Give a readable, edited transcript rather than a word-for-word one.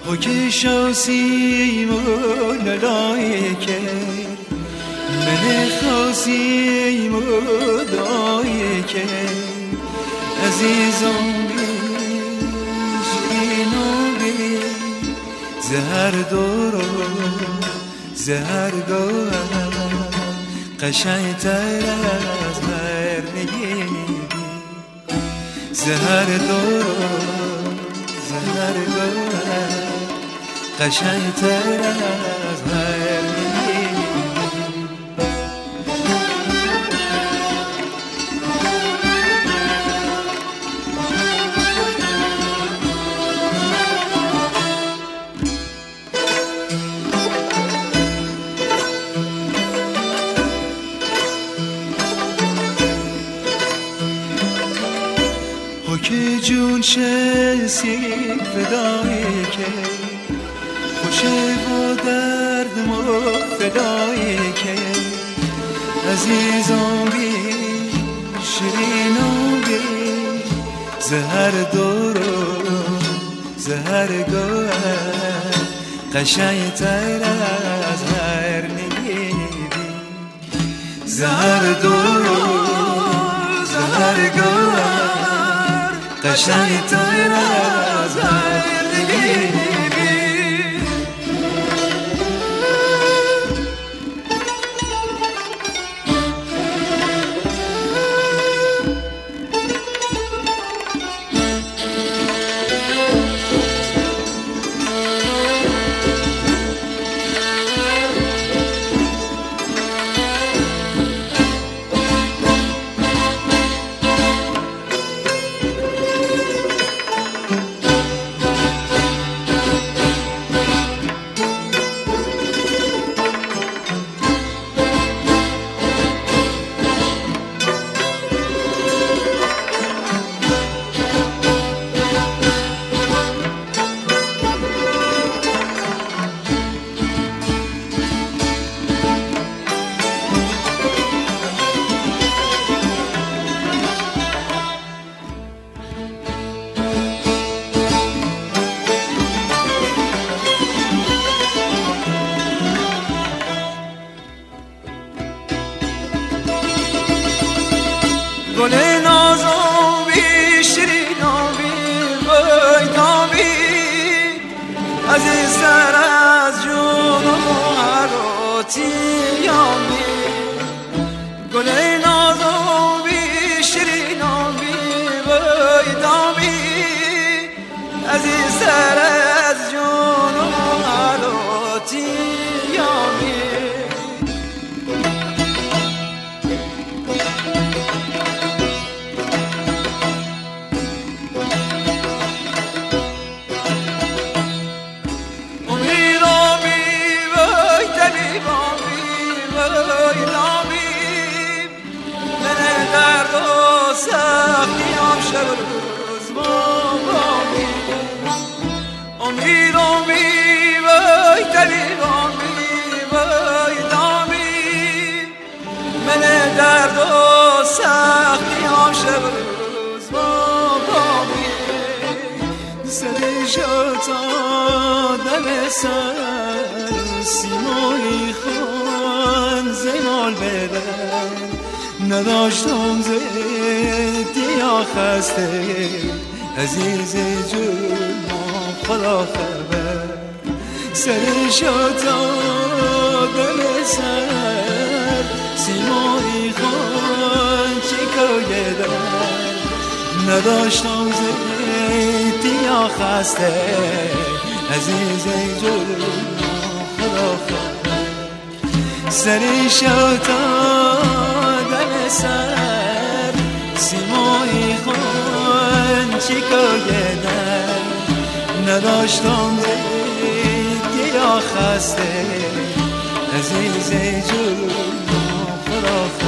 که شاسیم و لالای کرد من خاسیم و دای کرد عزیزم بیش اینو بی زهر دورو زهر گوه قشنگ تر از هر نگینی زهر دورو زهر گوه قشنگ تر از هر نگینی که جون شسی فدایی که خوشه با درد ما فدایی که عزیزم بی شیرینم بی زهر دورو زهر گوه قشنگ تر از هر نگینی بی زهر دورو زهر گوه قشنگ تر از هر نگینی گل نازم بی شیرینم بی بیدم بی عزیزتر از جونم و حیاتیم بی گل نازم بی شیرینم بی بیدم بی عزیزتر از جونم و حیاتیم بی سختیم شب روز بامی امید وای طبیبم وای دامی من درد و سختیم شب روز بامی سر شتا دم سر سیمایی خان زمال بدن نداشتم زدی یا خسته عزیز جونم خدا خبر سر شتا دل سر سیمایی خان چیکای در نداشتم زدی یا خسته عزیز جونم خدا خبر سر شتا سر سیمایی خان چیکای در نداشتم زدی یا خسته عزیز جون خدا